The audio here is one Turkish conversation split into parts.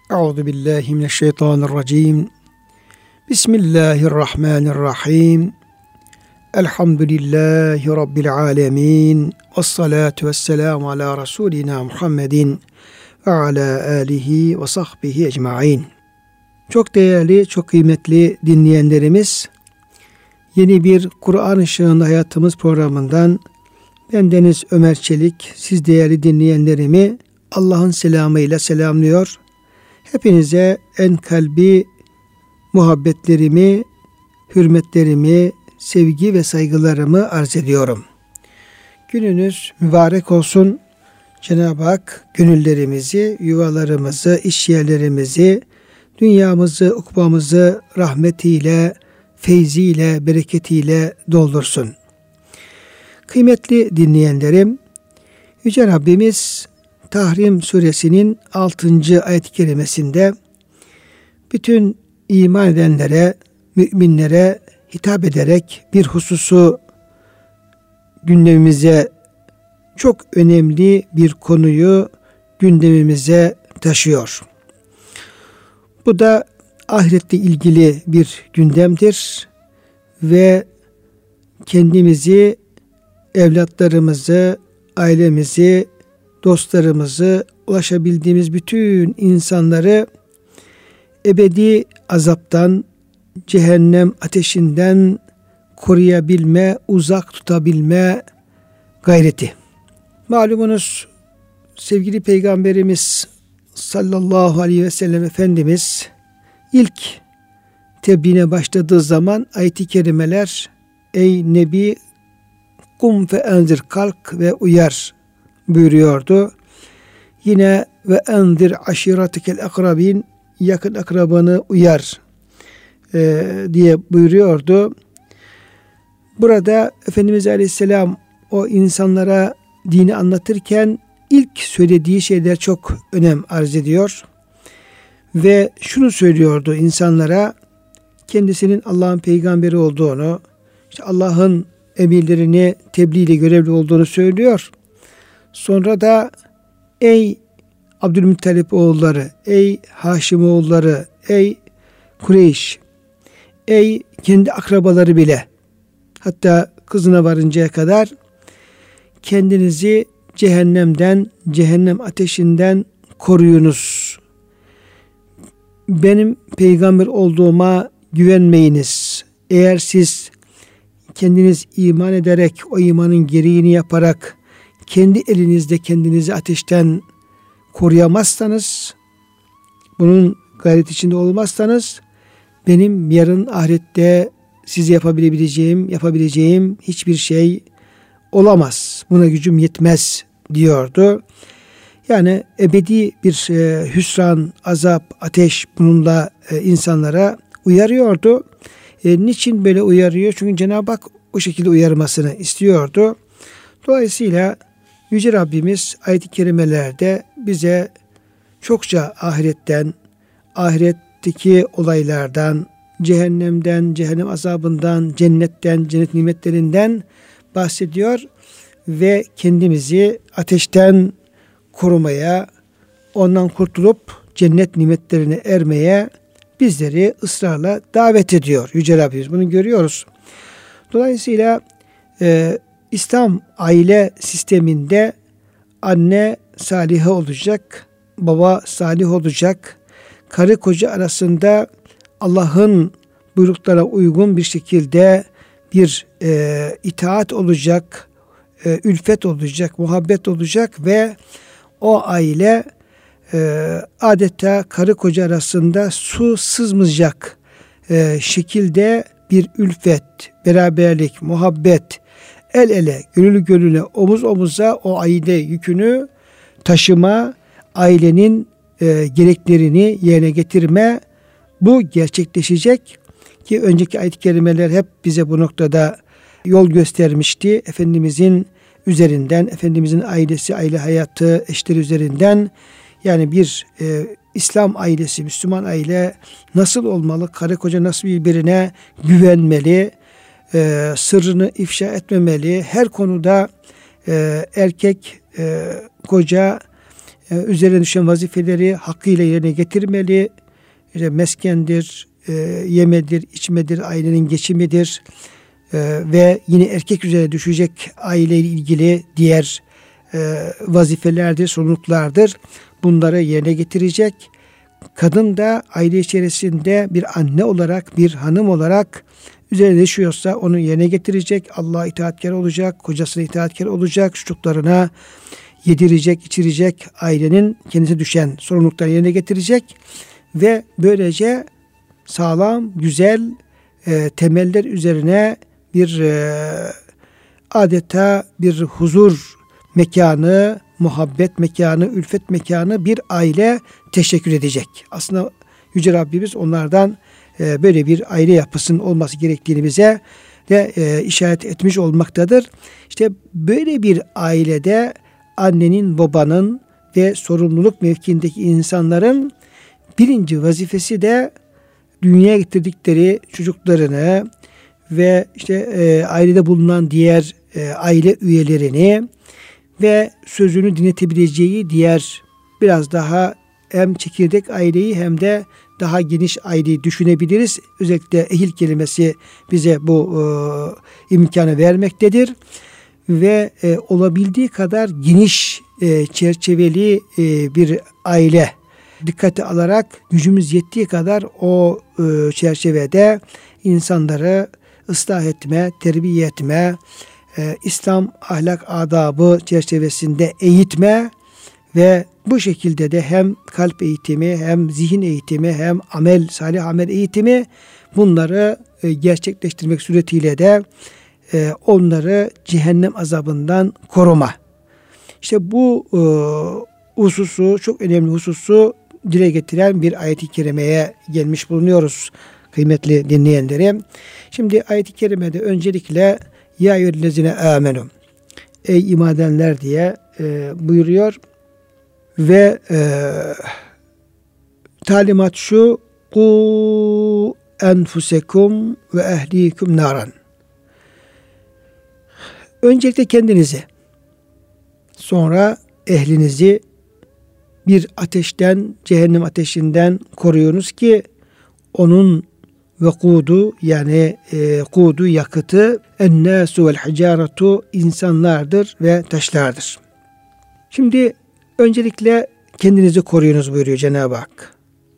Euzu billahi mineşşeytanirracim. Bismillahirrahmanirrahim. Elhamdülillahi rabbil alamin. Ves salatu vesselamu ala rasulina Muhammedin ve ala alihi ve sahbihi ecmaîn. Çok değerli, çok kıymetli dinleyenlerimiz, yeni bir Kur'an Işığında Hayatımız programından bendeniz Ömer Çelik, siz değerli dinleyenlerimi Allah'ın selamıyla selamlıyor. Hepinize en kalbi muhabbetlerimi, hürmetlerimi, sevgi ve saygılarımı arz ediyorum. Gününüz mübarek olsun. Cenab-ı Hak gönüllerimizi, yuvalarımızı, işyerlerimizi, dünyamızı, ukbamızı rahmetiyle, feyziyle, bereketiyle doldursun. Kıymetli dinleyenlerim, Yüce Rabbimiz Tahrim Suresinin 6. ayet-i kerimesinde bütün iman edenlere, müminlere hitap ederek bir hususu gündemimize, çok önemli bir konuyu gündemimize taşıyor. Bu da ahiretle ilgili bir gündemdir ve kendimizi, evlatlarımızı, ailemizi, dostlarımızı, ulaşabildiğimiz bütün insanları ebedi azaptan, cehennem ateşinden koruyabilme, uzak tutabilme gayreti. Malumunuz sevgili Peygamberimiz sallallahu aleyhi ve sellem Efendimiz ilk tebliğine başladığı zaman ayet-i kerimeler ey Nebi kum fe enzir, kalk ve uyar buyuruyordu. Yine ve enzir aşiratikel akrabin, yakın akrabanı uyar diye buyuruyordu. Burada Efendimiz Aleyhisselam o insanlara dini anlatırken ilk söylediği şeyler çok önem arz ediyor. Ve şunu söylüyordu insanlara, kendisinin Allah'ın peygamberi olduğunu, işte Allah'ın emirlerini tebliğ ile görevli olduğunu söylüyor. Sonra da ey Abdülmuttalip oğulları, ey Haşim oğulları, ey Kureyş, ey kendi akrabaları bile, hatta kızına varıncaya kadar kendinizi cehennemden, cehennem ateşinden koruyunuz. Benim peygamber olduğuma güvenmeyiniz. Eğer siz kendiniz iman ederek, o imanın gereğini yaparak kendi elinizde kendinizi ateşten koruyamazsanız, bunun gayret içinde olmazsanız, benim yarın ahirette size yapabileceğim hiçbir şey olamaz. Buna gücüm yetmez diyordu. Yani ebedi bir hüsran, azap, ateş bununla insanlara uyarıyordu. Niçin böyle uyarıyor? Çünkü Cenab-ı Hak o şekilde uyarmasını istiyordu. Dolayısıyla Yüce Rabbimiz ayet-i kerimelerde bize çokça ahiretten, ahiretteki olaylardan, cehennemden, cehennem azabından, cennetten, cennet nimetlerinden bahsediyor ve kendimizi ateşten korumaya, ondan kurtulup cennet nimetlerine ermeye bizleri ısrarla davet ediyor Yüce Rabbimiz. Bunu görüyoruz. Dolayısıyla İslam aile sisteminde anne salihe olacak, baba salih olacak, karı koca arasında Allah'ın buyruklara uygun bir şekilde bir itaat olacak, ülfet olacak, muhabbet olacak ve o aile adeta karı koca arasında su sızmayacak şekilde bir ülfet, beraberlik, muhabbet, el ele, gönül gönüle, omuz omuza o aile yükünü taşıma, ailenin gereklerini yerine getirme, bu gerçekleşecek ki önceki ayet-i kerimeler hep bize bu noktada yol göstermişti. Efendimizin üzerinden, Efendimizin ailesi, aile hayatı, eşleri üzerinden, yani bir İslam ailesi, Müslüman aile nasıl olmalı? Karı koca nasıl birbirine güvenmeli? Sırrını ifşa etmemeli? Her konuda erkek, koca üzerine düşen vazifeleri hakkıyla yerine getirmeli. İşte meskendir, yemedir, içmedir, ailenin geçimidir ve yine erkek üzerine düşecek aileyle ilgili diğer vazifelerdir, sorumluluklardır. Bunları yerine getirecek. Kadın da aile içerisinde bir anne olarak, bir hanım olarak üzerine düşüyorsa onu yerine getirecek. Allah'a itaatkar olacak, kocasına itaatkar olacak, çocuklarına yedirecek, içirecek, ailenin kendisine düşen sorumlulukları yerine getirecek ve böylece sağlam, güzel temeller üzerine bir adeta bir huzur mekanı, muhabbet mekanı, ülfet mekanı bir aile teşekkür edecek. Aslında Yüce Rabbimiz onlardan böyle bir aile yapısının olması gerektiğini bize de işaret etmiş olmaktadır. İşte böyle bir ailede annenin, babanın ve sorumluluk mevkiindeki insanların birinci vazifesi de dünyaya getirdikleri çocuklarını ve işte ailede bulunan diğer aile üyelerini ve sözünü dinletebileceği diğer biraz daha hem çekirdek aileyi hem de daha geniş aileyi düşünebiliriz. Özellikle ehil kelimesi bize bu imkanı vermektedir. Ve olabildiği kadar geniş çerçeveli bir aile dikkate alarak gücümüz yettiği kadar o çerçevede insanları ıslah etme, terbiye etme, İslam ahlak adabı çerçevesinde eğitme ve bu şekilde de hem kalp eğitimi, hem zihin eğitimi, hem salih amel eğitimi bunları gerçekleştirmek suretiyle de onları cehennem azabından koruma. İşte bu hususu, çok önemli hususu dile getiren bir ayet-i kerimeye gelmiş bulunuyoruz kıymetli dinleyenlerim. Şimdi ayet-i kerimede öncelikle ya eyyühellezine amenu, ey iman edenler diye buyuruyor ve talimat şu: ku enfusekum ve ehlikum naran. Öncelikle kendinizi, sonra ehlinizi bir ateşten, cehennem ateşinden koruyunuz ki onun vekudu yani kudu yakıtı ennâsu vel hicâretu insanlardır ve taşlardır. Şimdi öncelikle kendinizi koruyunuz buyuruyor Cenab-ı Hak.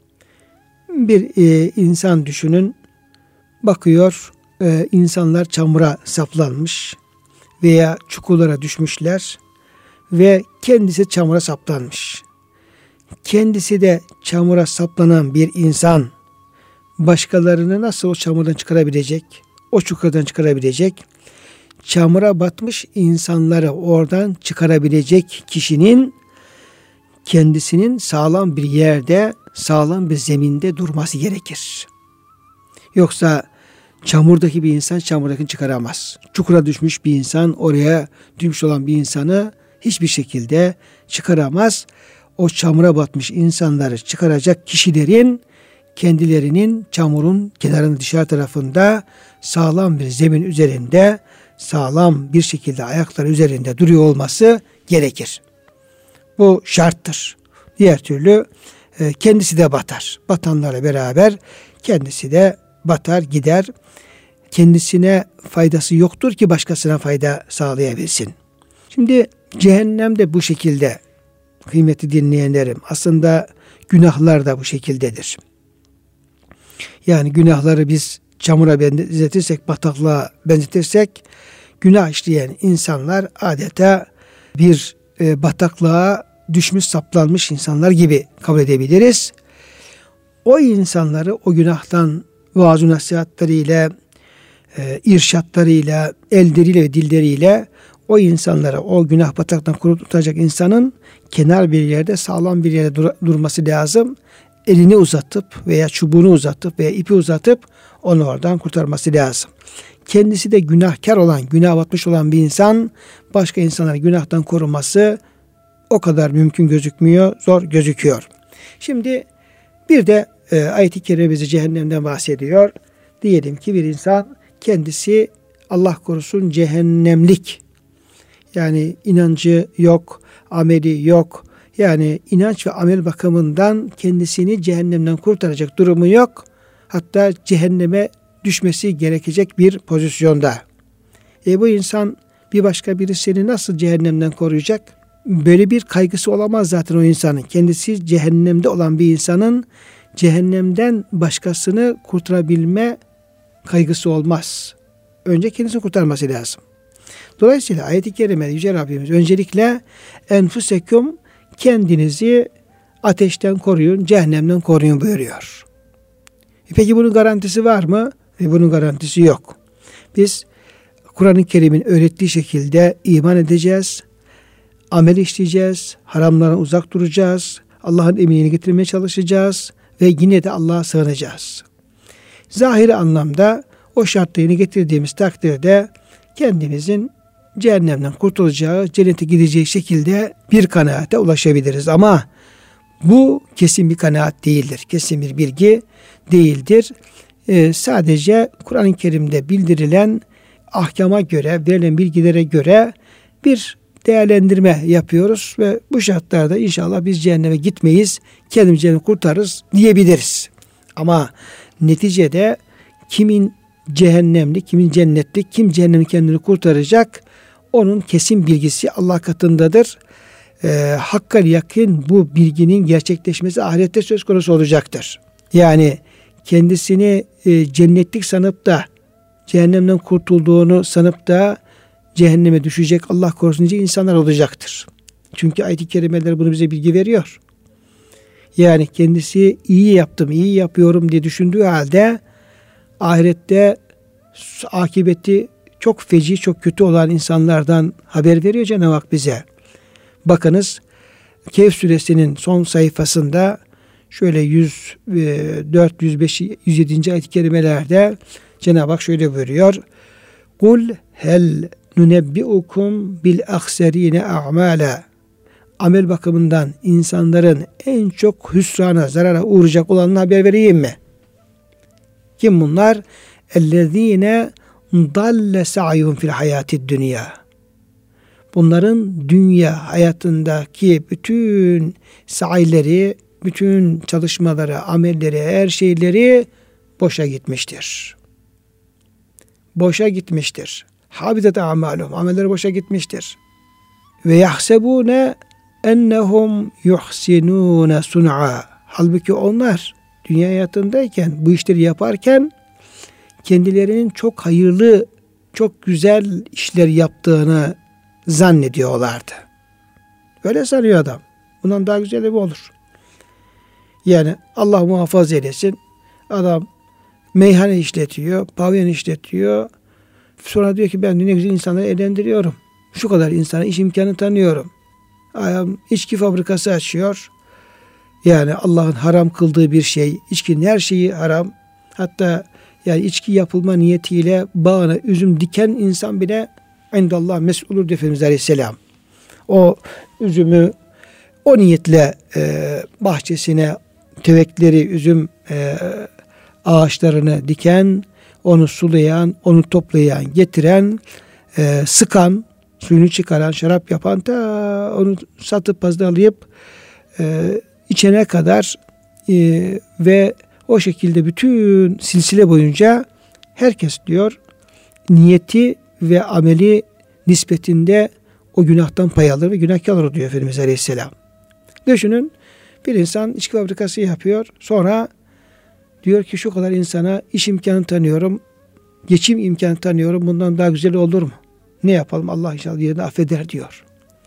Bir insan düşünün, bakıyor insanlar çamura saplanmış veya çukurlara düşmüşler ve kendisi çamura saplanmış. Kendisi de çamura saplanan bir insan başkalarını nasıl o çamurdan çıkarabilecek, o çukurdan çıkarabilecek? Çamura batmış insanları oradan çıkarabilecek kişinin kendisinin sağlam bir yerde, sağlam bir zeminde durması gerekir. Yoksa çamurdaki bir insan çamurdakini çıkaramaz. Çukura düşmüş bir insan, oraya düşmüş olan bir insanı hiçbir şekilde çıkaramaz. O çamura batmış insanları çıkaracak kişilerin kendilerinin çamurun kenarının dışarı tarafında sağlam bir zemin üzerinde, sağlam bir şekilde ayakları üzerinde duruyor olması gerekir. Bu şarttır. Diğer türlü kendisi de batar. Batanlarla beraber kendisi de batar gider. Kendisine faydası yoktur ki başkasına fayda sağlayabilsin. Şimdi cehennem de bu şekilde kıymetli dinleyenlerim. Aslında günahlar da bu şekildedir. Yani günahları biz çamura benzetirsek, bataklığa benzetirsek, günah işleyen insanlar adeta bir bataklığa düşmüş, saplanmış insanlar gibi kabul edebiliriz. O insanları o günahtan vaaz-ı nasihatlarıyla, irşatlarıyla, elleriyle ve dilleriyle o insanlara, o günah bataktan kurtulacak insanın kenar bir yerde, sağlam bir yerde durması lazım. Elini uzatıp veya çubuğunu uzatıp veya ipi uzatıp onu oradan kurtarması lazım. Kendisi de günahkar olan, günah batmış olan bir insan, başka insanları günahtan koruması o kadar mümkün gözükmüyor, zor gözüküyor. Şimdi bir de ayet-i kerime bize cehennemden bahsediyor. Diyelim ki bir insan kendisi Allah korusun cehennemlik, yani inancı yok, ameli yok, Yani inanç ve amel bakımından kendisini cehennemden kurtaracak durumu yok. Hatta cehenneme düşmesi gerekecek bir pozisyonda. Bu insan bir başka birisini nasıl cehennemden koruyacak? Böyle bir kaygısı olamaz zaten o insanın. Kendisi cehennemde olan bir insanın cehennemden başkasını kurtarabilme kaygısı olmaz. Önce kendisini kurtarması lazım. Dolayısıyla ayet-i kerimede Yüce Rabbimiz öncelikle enfusekum, kendinizi ateşten koruyun, cehennemden koruyun buyuruyor. Peki bunun garantisi var mı? Bunun garantisi yok. Biz Kur'an-ı Kerim'in öğrettiği şekilde iman edeceğiz, amel işleyeceğiz, haramlardan uzak duracağız, Allah'ın emrini getirmeye çalışacağız ve yine de Allah'a sığınacağız. Zahiri anlamda o şartlarını getirdiğimiz takdirde kendimizin cehennemden kurtulacağı, cennete gideceği şekilde bir kanaate ulaşabiliriz. Ama bu kesin bir kanaat değildir. Kesin bir bilgi değildir. Sadece Kur'an-ı Kerim'de bildirilen ahkama göre, verilen bilgilere göre bir değerlendirme yapıyoruz ve bu şartlarda inşallah biz cehenneme gitmeyiz, kendimizi cehennemi kurtarırız diyebiliriz. Ama neticede kimin cehennemli, kimin cennetli, kim cehennemi kendini kurtaracak, onun kesin bilgisi Allah katındadır. Hakkal yakın bu bilginin gerçekleşmesi ahirette söz konusu olacaktır. Yani kendisini cennetlik sanıp da cehennemden kurtulduğunu sanıp da cehenneme düşecek, Allah korusun diye insanlar olacaktır. Çünkü ayet-i kerimeler bunu bize bilgi veriyor. Yani kendisi iyi yaptım, iyi yapıyorum diye düşündüğü halde ahirette akıbeti çok feci, çok kötü olan insanlardan haber veriyor Cenab-ı Hak bize. Bakınız Kehf suresinin son sayfasında şöyle 104, 105, 107. ayet-i kerimelerde Cenab-ı Hak şöyle buyuruyor. Kul hel nunebbiukum bil ahserine a'mala. Amel bakımından insanların en çok hüsrana, zarara uğrayacak olanına haber vereyim mi? Kim bunlar? Ellezine dalle sa'yuhum fil hayatid dünya. Bunların dünya hayatındaki bütün sa'yleri, bütün çalışmaları, amelleri, her şeyleri boşa gitmiştir. Boşa gitmiştir. Habidat a'maluhum. Amelleri boşa gitmiştir. Ve yahsebune ennehum yuhsinune sun'a. Halbuki onlar dünya hayatındayken, bu işleri yaparken kendilerinin çok hayırlı, çok güzel işler yaptığını zannediyorlardı. Öyle sanıyor adam. Bundan daha güzeli mi olur? Yani Allah muhafaza eylesin. Adam meyhane işletiyor, pavyon işletiyor. Sonra diyor ki ben ne güzel insanları eğlendiriyorum. Şu kadar insana iş imkanı tanıyorum. İçki fabrikası açıyor. Yani Allah'ın haram kıldığı bir şey. İçkinin her şeyi haram. Hatta yani içki yapılma niyetiyle bağına üzüm diken insan bile indallah mes'ulur diyor Efendimiz Aleyhisselam. O üzümü o niyetle bahçesine tevekleri, üzüm ağaçlarını diken, onu sulayan, onu toplayan, getiren, sıkan, suyunu çıkaran, şarap yapan da onu satıp pazarlayıp içene kadar ve o şekilde bütün silsile boyunca herkes diyor niyeti ve ameli nispetinde o günahtan pay alır ve günahkar olur diyor Efendimiz Aleyhisselam. Düşünün, bir insan içki fabrikası yapıyor, sonra diyor ki şu kadar insana iş imkanı tanıyorum, geçim imkanı tanıyorum, bundan daha güzel olur mu? Ne yapalım, Allah inşallah yerini affeder diyor.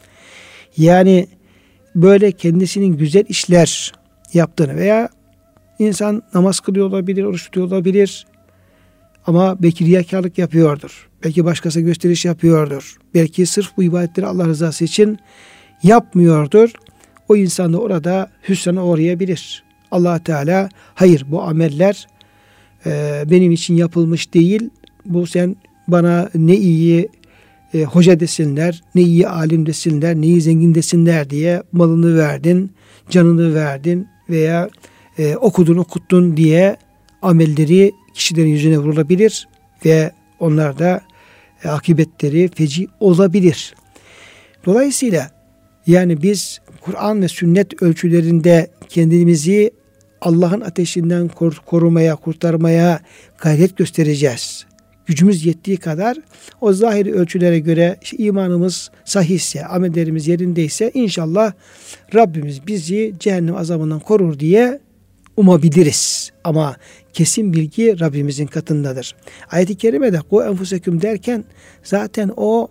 Yani böyle kendisinin güzel işler yaptığını veya insan namaz kılıyor olabilir, oruç tutuyor olabilir ama belki riyakarlık yapıyordur. Belki başkası gösteriş yapıyordur. Belki sırf bu ibadetleri Allah rızası için yapmıyordur. O insan da orada hüsrana uğrayabilir. Allah Teala hayır, bu ameller benim için yapılmış değil. Bu sen bana ne iyi hoca desinler, ne iyi alim desinler, ne iyi zengin desinler diye malını verdin, canını verdin veya okudun okuttun diye amelleri kişilerin yüzüne vurulabilir ve onlar da akıbetleri feci olabilir. Dolayısıyla yani biz Kur'an ve sünnet ölçülerinde kendimizi Allah'ın ateşinden korumaya, kurtarmaya gayret göstereceğiz. Gücümüz yettiği kadar o zahiri ölçülere göre imanımız sahihse, amellerimiz yerindeyse inşallah Rabbimiz bizi cehennem azabından korur diye umabiliriz. Ama kesin bilgi Rabbimizin katındadır. Ayet-i kerimede "Ku enfuseküm" derken zaten o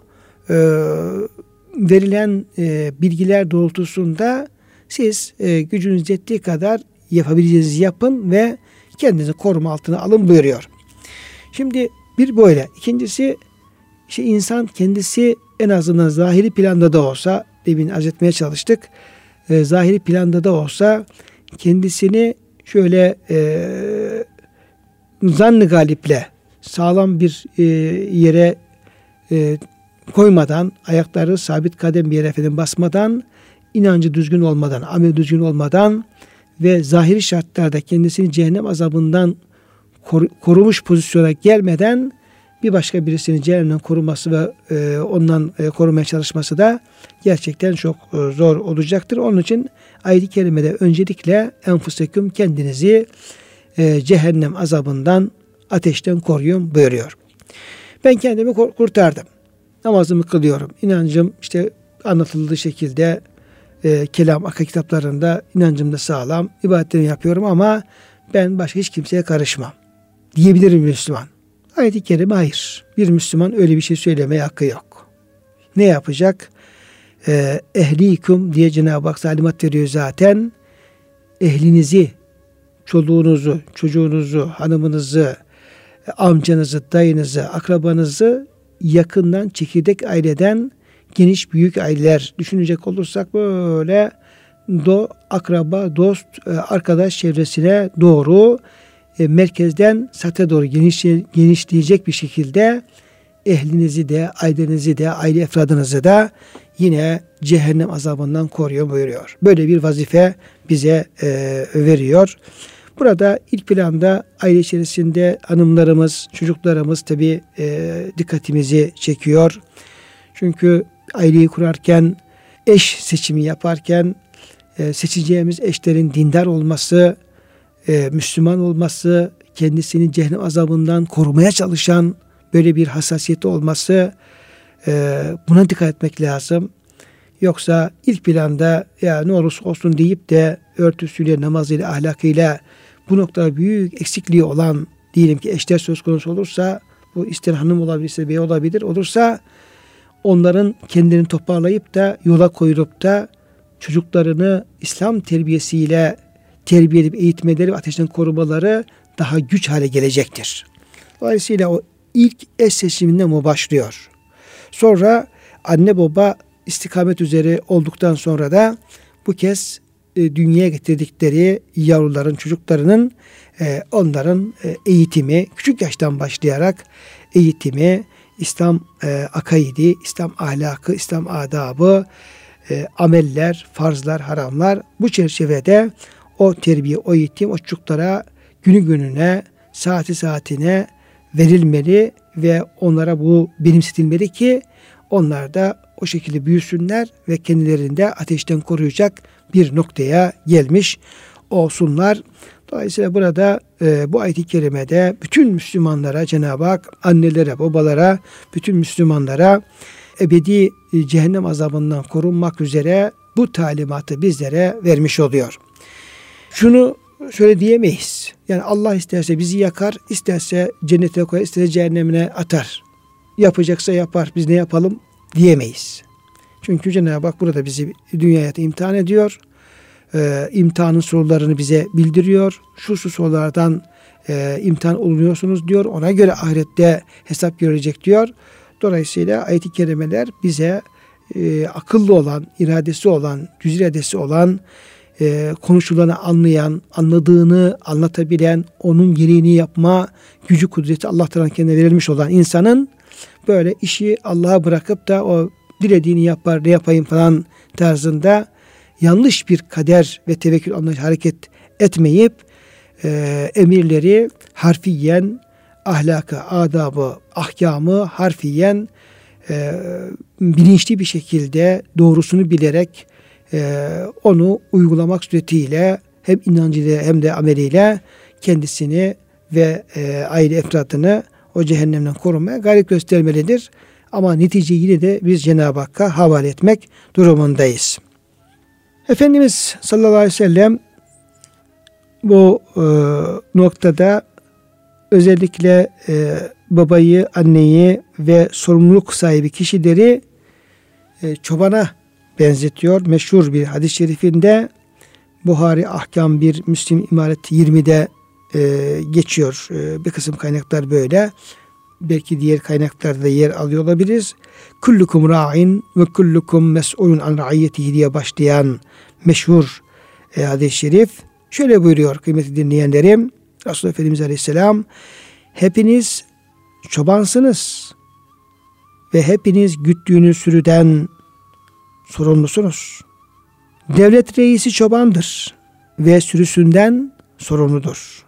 verilen bilgiler doğrultusunda siz gücünüz yettiği kadar yapabileceğinizi yapın ve kendinizi koruma altına alın buyuruyor. Şimdi bir böyle. İkincisi insan kendisi en azından zahiri planda da olsa, demin arz etmeye çalıştık. Zahiri planda da olsa kendisini şöyle zan-ı galiple sağlam bir yere koymadan, ayakları sabit kadem bir yere basmadan, inancı düzgün olmadan, amel düzgün olmadan ve zahiri şartlarda kendisini cehennem azabından korumuş pozisyona gelmeden bir başka birisinin cehennemden koruması ve ondan korumaya çalışması da gerçekten çok zor olacaktır. Onun için ayet-i kerimede öncelikle enfuseküm, kendinizi cehennem azabından, ateşten koruyun buyuruyor. Ben kendimi kurtardım. Namazımı kılıyorum. İnancım anlatıldığı şekilde kelam, akıl kitaplarında inancım da sağlam. İbadetlerimi yapıyorum ama ben başka hiç kimseye karışmam diyebilir mi Müslüman? Ayet-i kerime hayır. Bir Müslüman öyle bir şey söylemeye hakkı yok. Ne yapacak? Ehlikum diye Cenab-ı Hak talimat veriyor zaten. Ehlinizi, çoluğunuzu, çocuğunuzu, hanımınızı, amcanızı, dayınızı, akrabanızı yakından, çekirdek aileden, geniş büyük aileler düşünecek olursak böyle akraba, dost, arkadaş çevresine doğru merkezden sate doğru genişleyecek bir şekilde ehlinizi de, ailenizi de, aile efradınızı da yine cehennem azabından koruyor buyuruyor. Böyle bir vazife bize veriyor. Burada ilk planda aile içerisinde hanımlarımız, çocuklarımız tabii dikkatimizi çekiyor. Çünkü aileyi kurarken, eş seçimi yaparken seçeceğimiz eşlerin dindar olması, Müslüman olması, kendisini cehennem azabından korumaya çalışan böyle bir hassasiyeti olması, buna dikkat etmek lazım. Yoksa ilk planda ya ne olursa olsun deyip de örtüsüyle, namazıyla, ahlakıyla bu noktada büyük eksikliği olan diyelim ki eşler söz konusu olursa, bu ister hanım olabilir, ister bey olabilir, olursa onların kendilerini toparlayıp da yola koyulup da çocuklarını İslam terbiyesiyle terbiye edip eğitmeleri ve ateşten korumaları daha güç hale gelecektir. Dolayısıyla o ilk eş seçiminden bu başlıyor. Sonra anne baba istikamet üzere olduktan sonra da bu kez dünyaya getirdikleri yavruların, çocuklarının onların eğitimi, küçük yaştan başlayarak eğitimi, İslam akaidi, İslam ahlakı, İslam adabı, ameller, farzlar, haramlar, bu çerçevede o terbiye, o eğitim o çocuklara günü gününe, saati saatine verilmeli ve onlara bu benimsetilmeli ki onlar da o şekilde büyüsünler ve kendilerini de ateşten koruyacak bir noktaya gelmiş olsunlar. Dolayısıyla burada bu ayet-i kerimede bütün Müslümanlara Cenab-ı Hak, annelere, babalara, bütün Müslümanlara ebedi cehennem azabından korunmak üzere bu talimatı bizlere vermiş oluyor. Şunu şöyle diyemeyiz. Yani Allah isterse bizi yakar, isterse cennete koyar, isterse cehennemine atar. Yapacaksa yapar, biz ne yapalım diyemeyiz. Çünkü Cenab-ı Hak burada bizi dünyaya imtihan ediyor. İmtihanın sorularını bize bildiriyor. Şu sorulardan imtihan olunuyorsunuz diyor. Ona göre ahirette hesap görecek diyor. Dolayısıyla ayet-i kerimeler bize akıllı olan, iradesi olan, düz iradesi olan, konuşulanı anlayan, anladığını anlatabilen, onun gereğini yapma gücü, kudreti Allah tarafından kendine verilmiş olan insanın böyle işi Allah'a bırakıp da o dilediğini yapar, ne yapayım falan tarzında yanlış bir kader ve tevekkül anlayışı hareket etmeyip emirleri harfiyen, ahlakı, adabı, ahkamı harfiyen bilinçli bir şekilde doğrusunu bilerek onu uygulamak suretiyle hem inancıyla hem de ameliyle kendisini ve aile efradını o cehennemden korumaya gayret göstermelidir. Ama neticeyi yine de biz Cenab-ı Hakk'a havale etmek durumundayız. Efendimiz sallallahu aleyhi ve sellem bu noktada özellikle babayı, anneyi ve sorumluluk sahibi kişileri çobana benzetiyor. Meşhur bir hadis-i şerifinde Buhari Ahkam 1, Müslim İmaret 20'de geçiyor. Bir kısım kaynaklar böyle. Belki diğer kaynaklarda yer alıyor olabiliriz. Kullukum ra'in ve kullukum mes'ulun an ra'iyetihi diye başlayan meşhur hadis-i şerif şöyle buyuruyor kıymetli dinleyenlerim. Resulullah Efendimiz Aleyhisselam, hepiniz çobansınız ve hepiniz güttüğünüz sürüden sorumlusunuz. Devlet reisi çobandır ve sürüsünden sorumludur.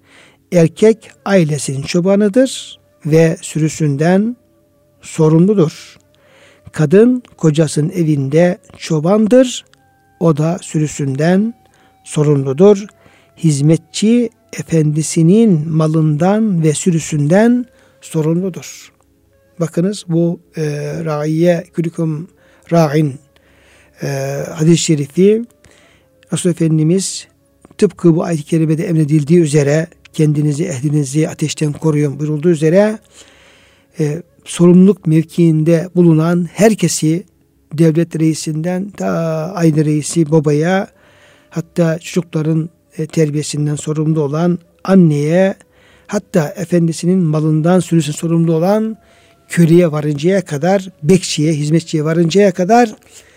Erkek ailesinin çobanıdır ve sürüsünden sorumludur. Kadın kocasının evinde çobandır, o da sürüsünden sorumludur. Hizmetçi efendisinin malından ve sürüsünden sorumludur. Bakınız bu raiye külüküm ra'in hadis-i şerifi Resulullah Efendimiz tıpkı bu ayet-i kerimede emredildiği üzere kendinizi, ehlinizi ateşten koruyun buyurulduğu üzere sorumluluk mevkiinde bulunan herkesi devlet reisinden ta aile reisi babaya, hatta çocukların terbiyesinden sorumlu olan anneye, hatta efendisinin malından sürüsün sorumlu olan köleye varıncaya kadar, bekçiye, hizmetçiye varıncaya kadar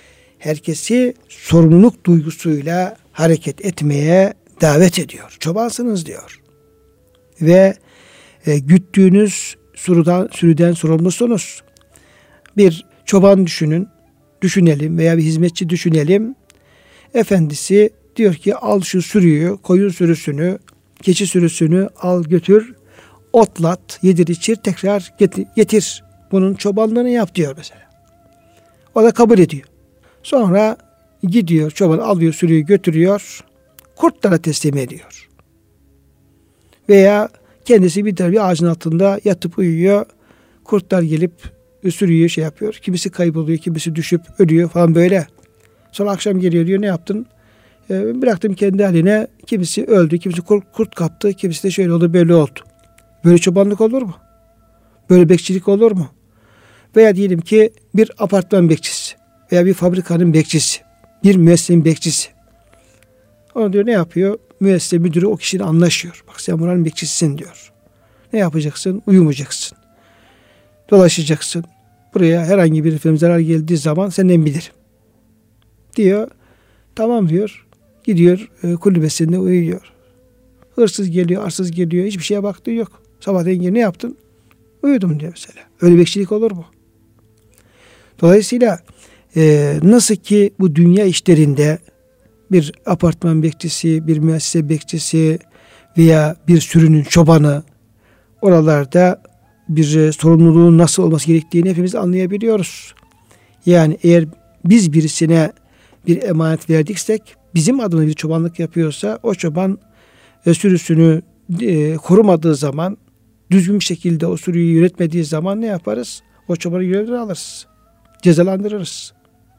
herkesi sorumluluk duygusuyla hareket etmeye davet ediyor. Çobansınız diyor. Ve güttüğünüz sürüden sorumlusunuz. Bir çoban düşünelim veya bir hizmetçi düşünelim. Efendisi diyor ki al şu sürüyü, koyun sürüsünü, keçi sürüsünü al götür, otlat, yedir içir, tekrar getir. Bunun çobanlığını yap diyor mesela. O da kabul ediyor. Sonra gidiyor, çoban alıyor sürüyü götürüyor, kurtlara teslim ediyor. Veya kendisi bir ağacın altında yatıp uyuyor. Kurtlar gelip sürüyü yapıyor. Kimisi kayboluyor, kimisi düşüp ölüyor falan böyle. Sonra akşam geliyor diyor ne yaptın? Bıraktım kendi haline. Kimisi öldü, kimisi kurt kaptı, kimisi de şöyle oldu, böyle oldu. Böyle çobanlık olur mu? Böyle bekçilik olur mu? Veya diyelim ki bir apartman bekçisi veya bir fabrikanın bekçisi, bir müessesenin bekçisi. O diyor ne yapıyor? Müessese müdürü o kişiyle anlaşıyor. Bak sen buranın bekçisisin diyor. Ne yapacaksın? Uyumayacaksın. Dolaşacaksın. Buraya herhangi bir zarar geldiği zaman senden bilirim. Diyor. Tamam diyor. Gidiyor kulübesinde uyuyor. Hırsız geliyor, arsız geliyor. Hiçbir şeye baktığı yok. Sabahleyin ne yaptın? Uyudum diyor mesela. Öyle bekçilik olur mu? Dolayısıyla nasıl ki bu dünya işlerinde bir apartman bekçisi, bir müessese bekçisi veya bir sürünün çobanı, oralarda bir sorumluluğun nasıl olması gerektiğini hepimiz anlayabiliyoruz. Yani eğer biz birisine bir emanet verdiksek, bizim adına bir çobanlık yapıyorsa, o çoban sürüsünü korumadığı zaman, düzgün bir şekilde o sürüyü yönetmediği zaman ne yaparız? O çobanı görevden alırız. Cezalandırırız.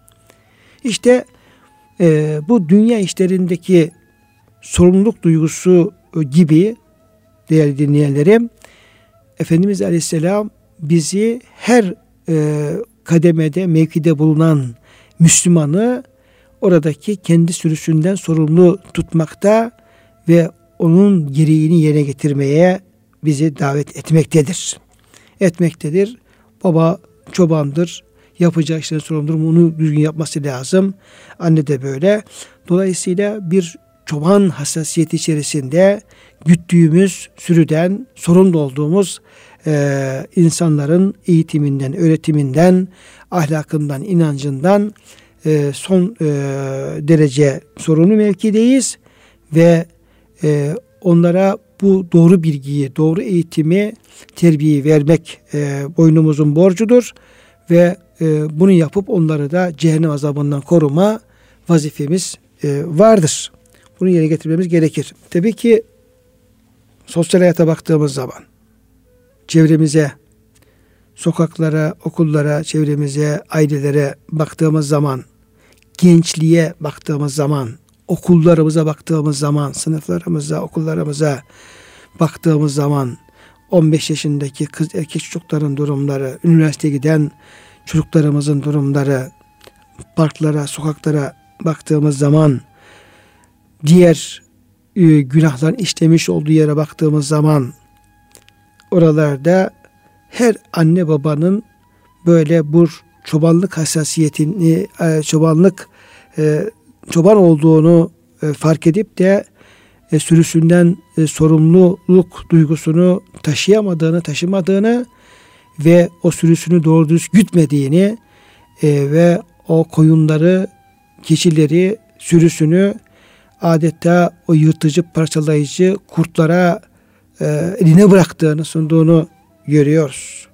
İşte bu dünya işlerindeki sorumluluk duygusu gibi değerli dinleyenlerim, Efendimiz Aleyhisselam bizi her kademede, mevkide bulunan Müslümanı oradaki kendi sürüsünden sorumlu tutmakta ve onun gereğini yerine getirmeye bizi davet etmektedir. Baba çobandır, yapacağı işlerin sorumludur, bunu düzgün yapması lazım. Anne de böyle. Dolayısıyla bir çoban hassasiyeti içerisinde güttüğümüz sürüden sorumlu olduğumuz insanların eğitiminden, öğretiminden, ahlakından, inancından son derece sorumlu mevkideyiz ve onlara bu doğru bilgiyi, doğru eğitimi, terbiyeyi vermek boynumuzun borcudur ve bunu yapıp onları da cehennem azabından koruma vazifemiz vardır. Bunu yerine getirmemiz gerekir. Tabii ki sosyal hayata baktığımız zaman, çevremize, sokaklara, okullara, çevremize, ailelere baktığımız zaman, gençliğe baktığımız zaman, okullarımıza baktığımız zaman, sınıflarımıza, okullarımıza baktığımız zaman, 15 yaşındaki kız erkek çocukların durumları, üniversiteye giden çocuklarımızın durumları, parklara, sokaklara baktığımız zaman, diğer günahların işlemiş olduğu yere baktığımız zaman, oralarda her anne babanın böyle bu çobanlık hassasiyetini, çoban olduğunu fark edip de sürüsünden sorumluluk duygusunu taşımadığını ve o sürüsünü doğru düz gütmediğini ve o koyunları, keçileri, sürüsünü adeta o yırtıcı, parçalayıcı kurtlara eline bıraktığını, sunduğunu görüyoruz.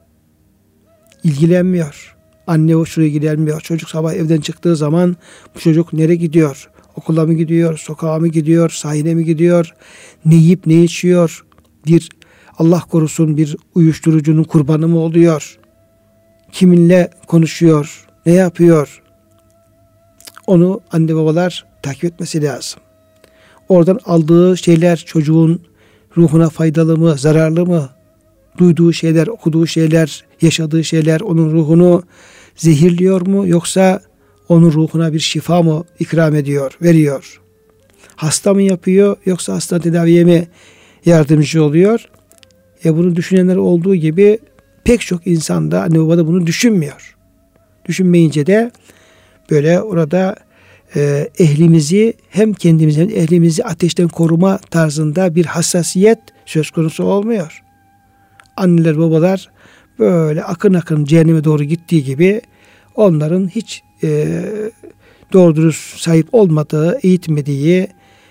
İlgilenmiyor. Anne o şuraya ilgilenmiyor. Çocuk sabah evden çıktığı zaman bu çocuk nereye gidiyor? Okula mı gidiyor? Sokağa mı gidiyor? Sahile mi gidiyor? Ne yiyip ne içiyor? Bir Allah korusun bir uyuşturucunun kurbanı mı oluyor? Kiminle konuşuyor? Ne yapıyor? Onu anne babalar takip etmesi lazım. Oradan aldığı şeyler çocuğun ruhuna faydalı mı, zararlı mı? Duyduğu şeyler, okuduğu şeyler, yaşadığı şeyler onun ruhunu zehirliyor mu? Yoksa onun ruhuna bir şifa mı ikram ediyor, veriyor? Hasta mı yapıyor yoksa hasta tedaviye mi yardımcı oluyor? Bunu düşünenler olduğu gibi pek çok insan da anne baba da bunu düşünmüyor. Düşünmeyince de böyle orada ehlimizi hem kendimizi hem ehlimizi ateşten koruma tarzında bir hassasiyet söz konusu olmuyor. Anneler babalar böyle akın akın cehenneme doğru gittiği gibi onların hiç doğru dürüst sahip olmadığı, eğitmediği,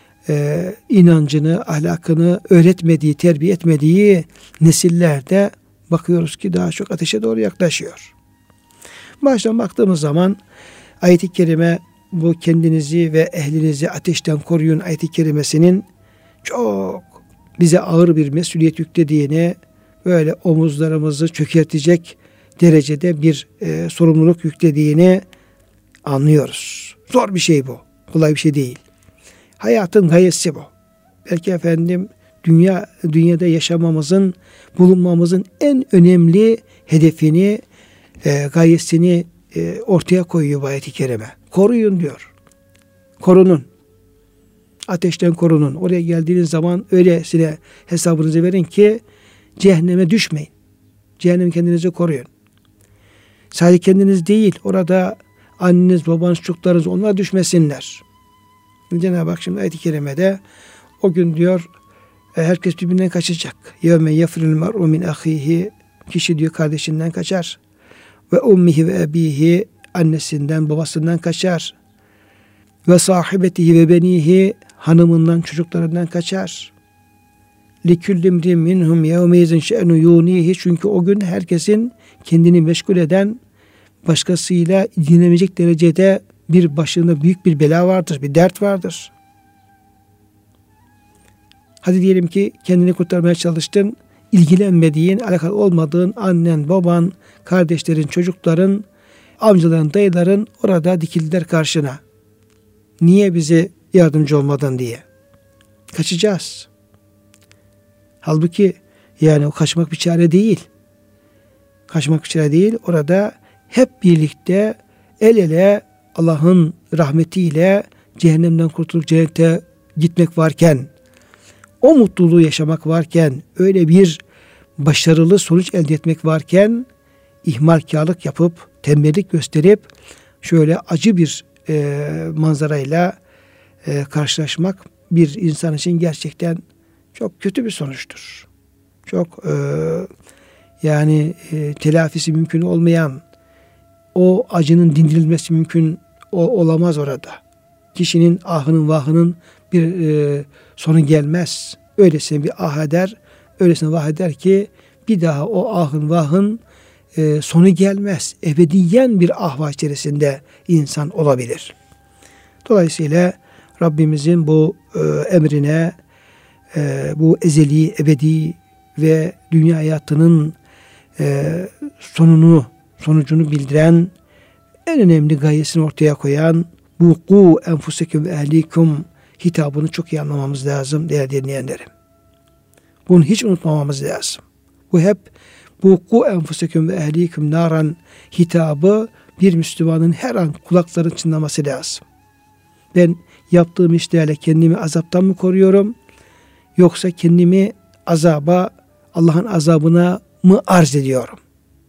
inancını, ahlakını öğretmediği, terbiye etmediği nesillerde bakıyoruz ki daha çok ateşe doğru yaklaşıyor. Baştan baktığımız zaman ayet-i kerime bu kendinizi ve ehlinizi ateşten koruyun ayet-i kerimesinin çok bize ağır bir mesuliyet yüklediğini, böyle omuzlarımızı çökertecek derecede bir sorumluluk yüklediğini anlıyoruz. Zor bir şey bu. Kolay bir şey değil. Hayatın gayesi bu. Belki dünyada yaşamamızın, bulunmamızın en önemli hedefini, gayesini ortaya koyuyor bu ayet-i kerime. Koruyun diyor. Korunun. Ateşten korunun. Oraya geldiğiniz zaman öylesine hesabınızı verin ki cehenneme düşmeyin. Cehennem kendinizi koruyun. Sadece kendiniz değil, orada anneniz, babanız, çocuklarınız onlar düşmesinler. Cenab-ı Hak şimdi ayet-i kerimede o gün diyor herkes birbirinden kaçacak. Yevme yefril mer'u min ahihi, kişi diyor kardeşinden kaçar. Ve ummihi ve ebihi, annesinden, babasından kaçar. Ve sahibetihi ve benihi, hanımından, çocuklarından kaçar. Liküllimrim minhum yevmeyizin şe'nu yunihi, çünkü o gün herkesin kendini meşgul eden, başkasıyla ilgilenemeyecek derecede bir başında büyük bir bela vardır, bir dert vardır. Hadi diyelim ki kendini kurtarmaya çalıştın, ilgilenmediğin, alakalı olmadığın annen, baban, kardeşlerin, çocukların, amcaların, dayıların orada dikildiler karşına. Niye bize yardımcı olmadın diye. Kaçacağız. Halbuki yani o kaçmak bir çare değil. Kaçmak bir çare değil. Orada hep birlikte el ele Allah'ın rahmetiyle cehennemden kurtulup cennete gitmek varken, o mutluluğu yaşamak varken, öyle bir başarılı sonuç elde etmek varken ihmalkarlık yapıp, tembellik gösterip şöyle acı bir manzarayla karşılaşmak bir insan için gerçekten çok kötü bir sonuçtur. Çok telafisi mümkün olmayan, o acının dindirilmesi mümkün olamaz orada. Kişinin ahının vahının bir sonu gelmez. Öylesine bir ah eder, öylesine vah eder ki bir daha o ahın vahın sonu gelmez. Ebediyen bir ah vah içerisinde insan olabilir. Dolayısıyla Rabbimizin bu emrine, bu ezeli, ebedi ve dünya hayatının sonucunu bildiren, en önemli gayesini ortaya koyan bu "Ku enfusekum ve ehlikum" hitabını çok iyi anlamamız lazım değerli dinleyenlerim. Bunu hiç unutmamamız lazım. Bu hep bu "Ku enfusekum ve ehlikum naran" hitabı bir Müslümanın her an kulakların çınlaması lazım. Ben yaptığım işlerle kendimi azaptan mı koruyorum? Yoksa kendimi azaba, Allah'ın azabına mı arz ediyorum?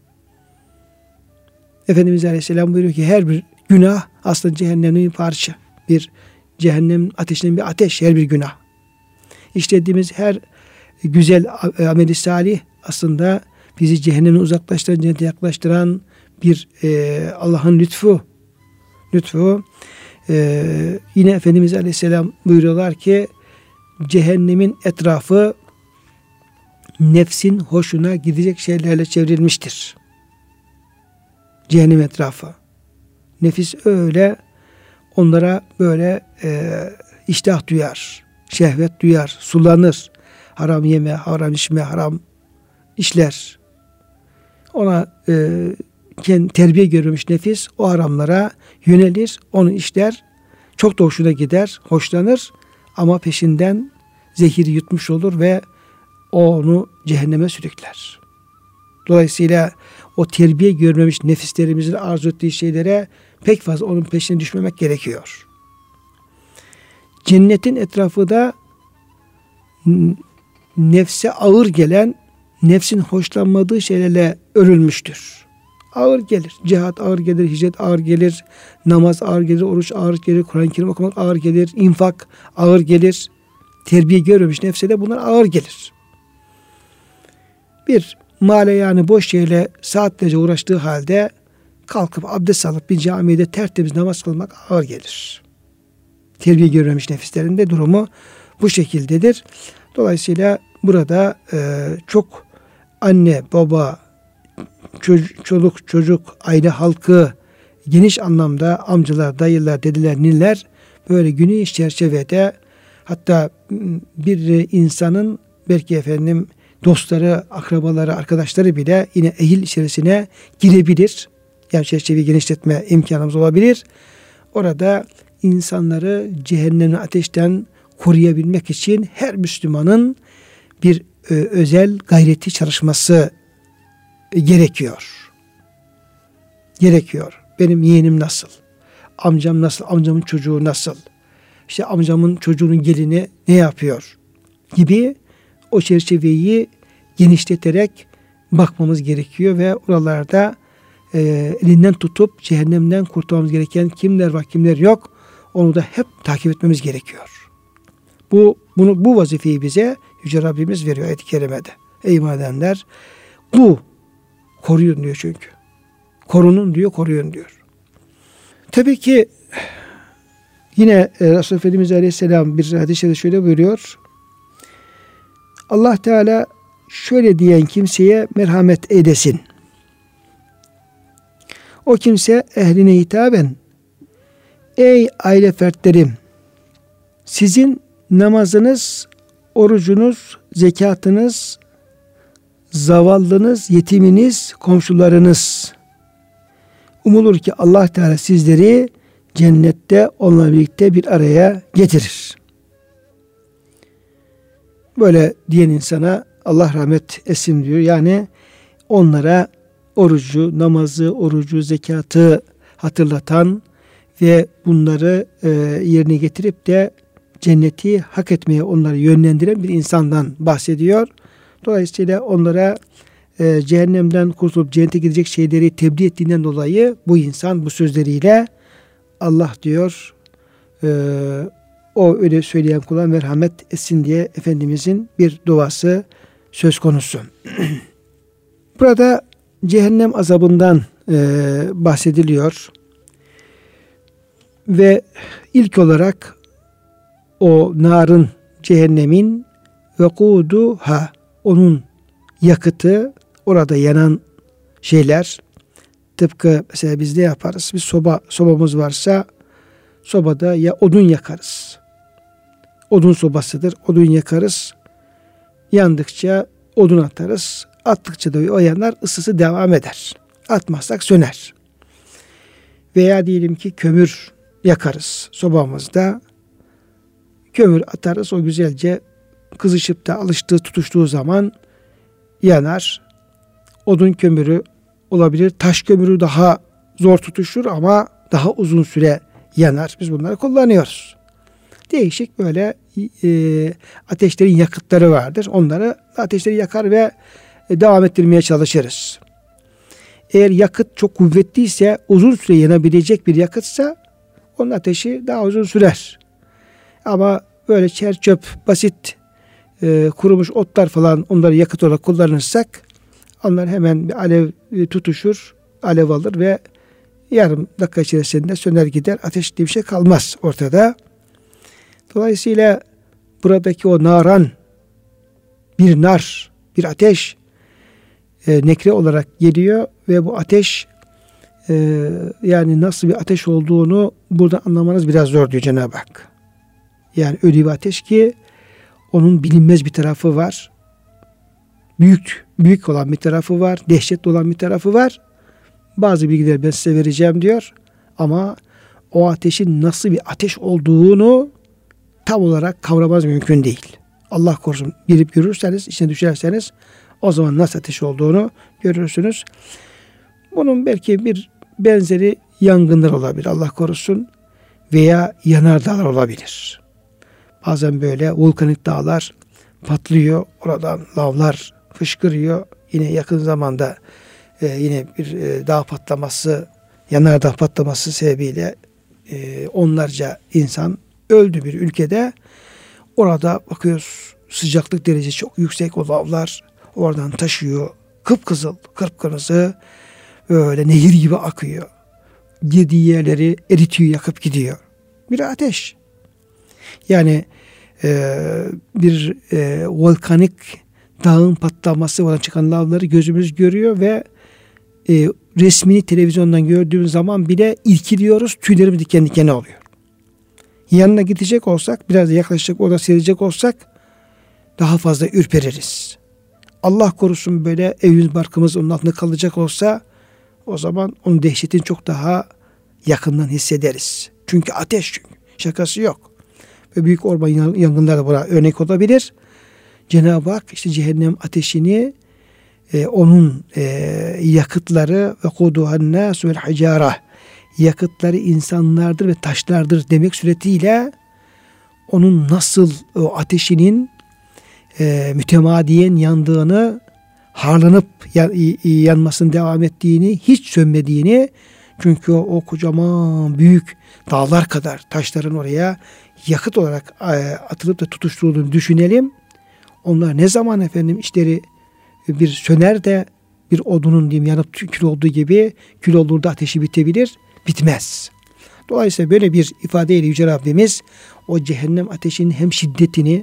Efendimiz Aleyhisselam buyuruyor ki her bir günah aslında cehennemin bir parça. Bir cehennem ateşinin bir ateş, her bir günah. İşlediğimiz her güzel ameli salih aslında bizi cehennemden uzaklaştıran, cennete yaklaştıran bir Allah'ın lütfu. Yine Efendimiz Aleyhisselam buyuruyorlar ki cehennemin etrafı nefsin hoşuna gidecek şeylerle çevrilmiştir. Cehennem etrafı. Nefis öyle onlara böyle iştah duyar, şehvet duyar, sulanır. Haram yeme, haram içme, haram işler. Ona terbiye görmüş nefis o haramlara yönelir, onu işler. Çok da hoşuna gider, hoşlanır ama peşinden zehiri yutmuş olur ve onu cehenneme sürükler. Dolayısıyla o terbiye görmemiş nefislerimizin arzu ettiği şeylere pek fazla onun peşine düşmemek gerekiyor. Cennetin etrafı da nefse ağır gelen, nefsin hoşlanmadığı şeylerle örülmüştür. Ağır gelir. Cihat ağır gelir, hicret ağır gelir, namaz ağır gelir, oruç ağır gelir, Kur'an-ı Kerim okumak ağır gelir, infak ağır gelir. Terbiye görmemiş nefse de bunlar ağır gelir. Bir male yani boş şeyle saatlerce uğraştığı halde kalkıp abdest alıp bir camide tertemiz namaz kılmak ağır gelir. Terbiye görmemiş nefislerin de durumu bu şekildedir. Dolayısıyla burada çok anne, baba, çoluk, çocuk, aile halkı, geniş anlamda amcalar, dayılar, dedeler, nineler böyle geniş çerçevede hatta bir insanın belki dostları, akrabaları, arkadaşları bile yine ehil içerisine girebilir. Yani çerçeveyi genişletme imkanımız olabilir. Orada insanları cehennemin ateşten koruyabilmek için her Müslümanın bir özel gayreti çalışması gerekiyor. Benim yeğenim nasıl? Amcam nasıl? Amcamın çocuğu nasıl? İşte amcamın çocuğunun gelini ne yapıyor? Gibi o çerçeveyi genişleterek bakmamız gerekiyor ve oralarda elinden tutup cehennemden kurtulmamız gereken kimler var, kimler yok, onu da hep takip etmemiz gerekiyor. Bu vazifeyi bize Yüce Rabbimiz veriyor ayet-i kerimede. Ey iman edenler, koruyun diyor çünkü. Korunun diyor, koruyun diyor. Tabii ki yine Resulullah Efendimiz Aleyhisselam bir hadis-i şöyle buyuruyor. Allah Teala şöyle diyen kimseye merhamet eylesin. O kimse ehline hitaben, ey aile fertlerim, sizin namazınız, orucunuz, zekatınız, zavallınız, yetiminiz, komşularınız. Umulur ki Allah Teala sizleri cennette onunla birlikte bir araya getirir. Böyle diyen insana Allah rahmet etsin diyor. Yani onlara orucu, namazı, orucu, zekatı hatırlatan ve bunları yerine getirip de cenneti hak etmeye onları yönlendiren bir insandan bahsediyor. Dolayısıyla onlara cehennemden kurtulup cennete gidecek şeyleri tebliğ ettiğinden dolayı bu insan bu sözleriyle Allah diyor o öyle söyleyen kula merhamet etsin diye Efendimizin bir duası söz konusu. Burada cehennem azabından bahsediliyor ve ilk olarak o narın, cehennemin vekuduha, onun yakıtı, orada yanan şeyler, tıpkı mesela biz ne yaparız? Bir sobamız varsa sobada ya odun yakarız. Odun sobasıdır. Odun yakarız. Yandıkça odun atarız. Attıkça da o yanar, ısısı devam eder. Atmazsak söner. Veya diyelim ki kömür yakarız sobamızda. Kömür atarız, o güzelce kızışıp da alıştığı, tutuştuğu zaman yanar. Odun kömürü olabilir. Taş kömürü daha zor tutuşur ama daha uzun süre yanar. Biz bunları kullanıyoruz. Değişik böyle ateşlerin yakıtları vardır. Onları ateşleri yakar ve devam ettirmeye çalışırız. Eğer yakıt çok kuvvetliyse, uzun süre yanabilecek bir yakıtsa onun ateşi daha uzun sürer. Ama böyle çer çöp, basit kurumuş otlar falan, onları yakıt olarak kullanırsak onlar hemen bir alev tutuşur, alev alır ve yarım dakika içerisinde söner gider. Ateş diye bir şey kalmaz ortada. Dolayısıyla buradaki o naran, bir nar, bir ateş nekre olarak geliyor ve bu ateş yani nasıl bir ateş olduğunu burada anlamanız biraz zor diyor Cenab-ı Hak. Yani öyle bir ateş ki onun bilinmez bir tarafı var. Büyük olan bir tarafı var. Dehşetli olan bir tarafı var. Bazı bilgiler ben size vereceğim diyor. Ama o ateşin nasıl bir ateş olduğunu tam olarak kavramaz mümkün değil. Allah korusun, girip görürseniz, içine düşerseniz o zaman nasıl ateş olduğunu görürsünüz. Bunun belki bir benzeri yangınlar olabilir, Allah korusun, veya yanardağlar olabilir. Bazen böyle volkanik dağlar patlıyor, oradan lavlar fışkırıyor. Yine yakın zamanda yine bir dağ patlaması, yanardağ patlaması sebebiyle onlarca insan öldü bir ülkede. Orada bakıyoruz, sıcaklık derecesi çok yüksek, o lavlar oradan taşıyor. Kıpkızıl, kıpkırmızı, böyle nehir gibi akıyor. Girdiği yerleri eritiyor, yakıp gidiyor. Bir ateş. Yani bir volkanik dağın patlaması, oradan çıkan lavları gözümüz görüyor ve resmini televizyondan gördüğümüz zaman bile irkiliyoruz, tüylerimiz diken diken oluyor. Yanına gidecek olsak, biraz da yaklaşacak, orada seyredecek olsak daha fazla ürpeririz. Allah korusun böyle evimiz, barkımız onun altında kalacak olsa, o zaman onun dehşetini çok daha yakından hissederiz. Çünkü ateş, çünkü şakası yok. Ve büyük orman yangınları da buna örnek olabilir. Cenab-ı Hak işte cehennem ateşini onun yakıtları ve kuduhan nas vel hicara, yakıtları insanlardır ve taşlardır demek suretiyle onun nasıl o ateşinin mütemadiyen yandığını, harlanıp yanmasının devam ettiğini, hiç sönmediğini, çünkü o kocaman büyük dağlar kadar taşların oraya yakıt olarak atılıp da tutuşturulduğunu düşünelim. Onlar ne zaman efendim işleri bir söner de bir odunun diyeyim yanıp kül olduğu gibi, kül olur da ateşi bitebilir, bitmez. Dolayısıyla böyle bir ifadeyle Yüce Rabbimiz o cehennem ateşinin hem şiddetini,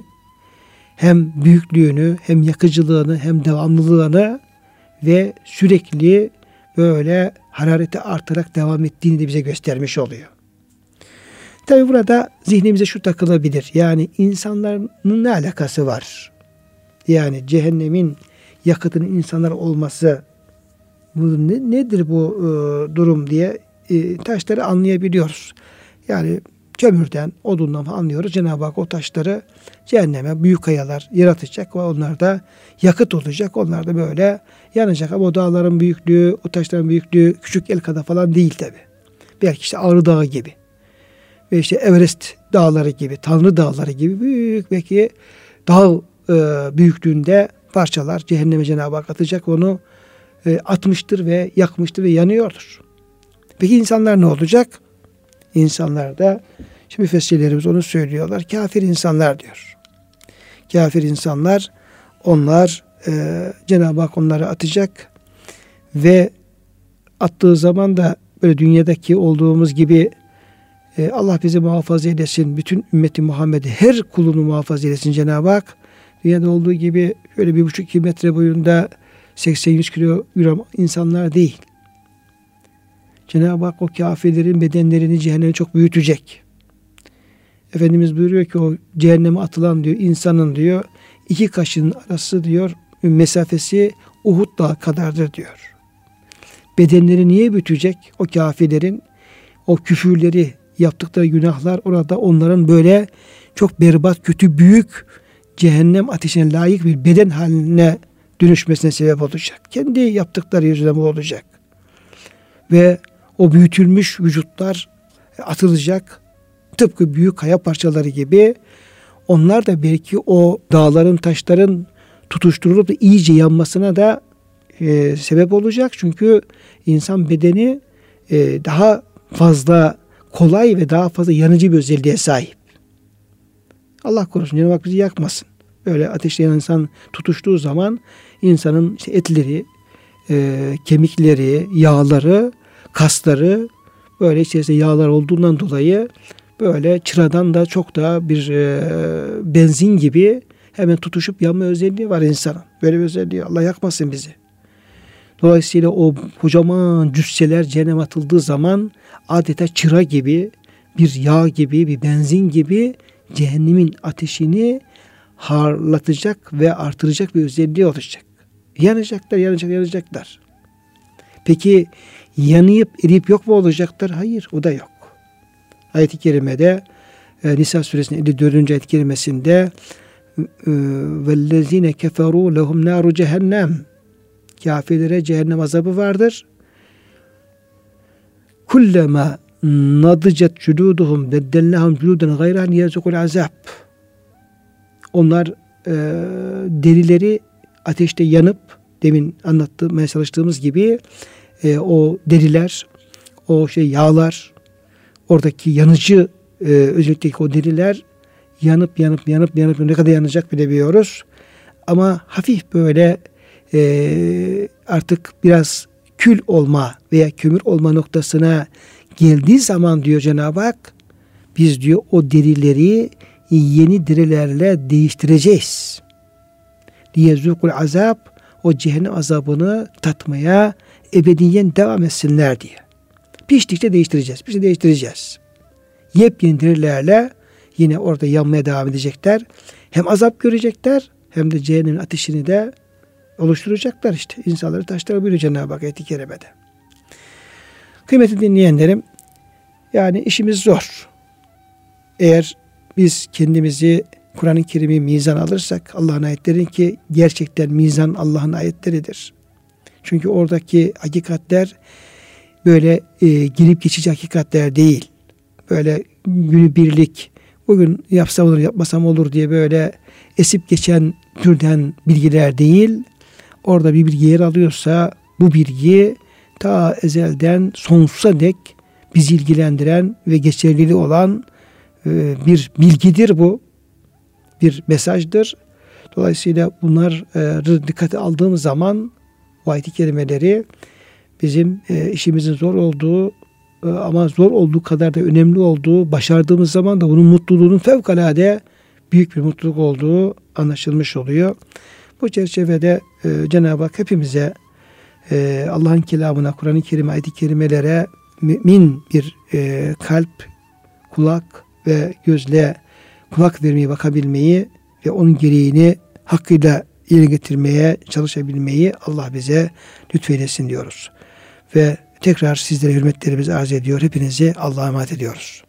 hem büyüklüğünü, hem yakıcılığını, hem devamlılığını ve sürekli böyle harareti artarak devam ettiğini de bize göstermiş oluyor. Tabi burada zihnimize şu takılabilir. Yani insanların ne alakası var? Yani cehennemin yakıtının insanlar olması, bu nedir bu durum diye taşları anlayabiliyoruz. Yani kömürden, odundan anlıyoruz. Cenab-ı Hak o taşları cehenneme, büyük kayalar yaratacak ve onlar da yakıt olacak. Onlar da böyle yanacak. Ama o dağların büyüklüğü, o taşların büyüklüğü küçük el kadar falan değil tabi. Belki işte Ağrı Dağı gibi ve işte Everest dağları gibi, Tanrı dağları gibi büyük belki dağ büyüklüğünde parçalar cehenneme Cenab-ı Hak atacak, onu atmıştır ve yakmıştır ve yanıyordur. Peki insanlar ne olacak? İnsanlar da şimdi müfessirlerimiz onu söylüyorlar. Kafir insanlar diyor. Kafir insanlar, onlar Cenab-ı Hak onları atacak ve attığı zaman da böyle dünyadaki olduğumuz gibi Allah bizi muhafaza eylesin. Bütün ümmeti Muhammed'i, her kulunu muhafaza eylesin Cenab-ı Hak. Dünyada olduğu gibi öyle 1,5-2 metre boyunda 80-100 kilogram insanlar değil. Cenab-ı Hak o kafirlerin bedenlerini cehenneme çok büyütecek. Efendimiz buyuruyor ki o cehenneme atılan diyor insanın diyor 2 kaşın arası diyor mesafesi Uhud dağı kadardır diyor. Bedenleri niye bütecek? O kafirlerin o küfürleri, yaptıkları günahlar orada onların böyle çok berbat, kötü, büyük cehennem ateşine layık bir beden haline dönüşmesine sebep olacak. Kendi yaptıkları yüzünden bu olacak. Ve o büyütülmüş vücutlar atılacak. Tıpkı büyük kaya parçaları gibi onlar da belki o dağların, taşların tutuşturulup da iyice yanmasına da sebep olacak. Çünkü insan bedeni daha fazla kolay ve daha fazla yanıcı bir özelliğe sahip. Allah korusun, Cenab-ı Hak bizi yakmasın. Böyle ateşte yanan insan tutuştuğu zaman insanın işte etleri, kemikleri, yağları, kasları böyle içerisinde yağlar olduğundan dolayı böyle çıradan da çok daha bir benzin gibi hemen tutuşup yanma özelliği var insanın. Böyle bir özelliği. Allah yakmasın bizi. Dolayısıyla o kocaman cüsseler cehenneme atıldığı zaman adeta çıra gibi, bir yağ gibi, bir benzin gibi cehennemin ateşini harlatacak ve artıracak bir özelliği olacak. Yanacaklar. Peki yanayıp eriyip yok mu olacaklar? Hayır, o da yok. Ayet-i kerimede Nisa suresinin 54. ayet-i kerimesinde vellezine keferu lehum naru cehennem, kafirlere cehennem azabı vardır. Kullema nadicet culuduhum beddelnahum culuden gayran yazukul azab. Onlar derileri ateşte yanıp demin anlattığımız çalıştığımız gibi o deriler, o yağlar, oradaki yanıcı özellikle o deriler yanıp ne kadar yanacak bilemiyoruz. Ama hafif böyle artık biraz kül olma veya kömür olma noktasına geldiği zaman diyor Cenab-ı Hak, biz diyor o derileri yeni derilerle değiştireceğiz. Liyezûkul azab, o cehennem azabını tatmaya ebediyen devam etsinler diye. Piştikçe değiştireceğiz. Yepyeni derilerle yine orada yanmaya devam edecekler. Hem azap görecekler hem de cehennemin ateşini de oluşturacaklar işte. İnsanları taşlara buyuruyor Cenab-ı Hak ayet-i kerimede. Kıymetli dinleyenlerim, yani işimiz zor. Eğer biz kendimizi Kur'an-ı Kerim'i mizan alırsak, Allah'ın ayetleri ki gerçekten mizan Allah'ın ayetleridir. Çünkü oradaki hakikatler böyle gelip geçici hakikatler değil. Böyle günübirlik, bugün yapsam olur yapmasam olur diye böyle esip geçen türden bilgiler değil. Orada bir bilgi yer alıyorsa bu bilgi ta ezelden sonsuza dek bizi ilgilendiren ve geçerliliği olan bir bilgidir bu. Bir mesajdır. Dolayısıyla bunları dikkate aldığımız zaman bu ayet-i kerimeleri bizim işimizin zor olduğu ama zor olduğu kadar da önemli olduğu, başardığımız zaman da bunun mutluluğunun fevkalade büyük bir mutluluk olduğu anlaşılmış oluyor. Bu çerçevede Cenab-ı Hak hepimize Allah'ın kelamına, Kur'an-ı Kerim, ayet-i kerimelere mümin bir kalp, kulak ve gözle kulak vermeyi, bakabilmeyi ve onun gereğini hakkıyla yerine getirmeye çalışabilmeyi Allah bize lütfeylesin diyoruz. Ve tekrar sizlere hürmetlerimizi arz ediyor. Hepinizi Allah'a emanet ediyoruz.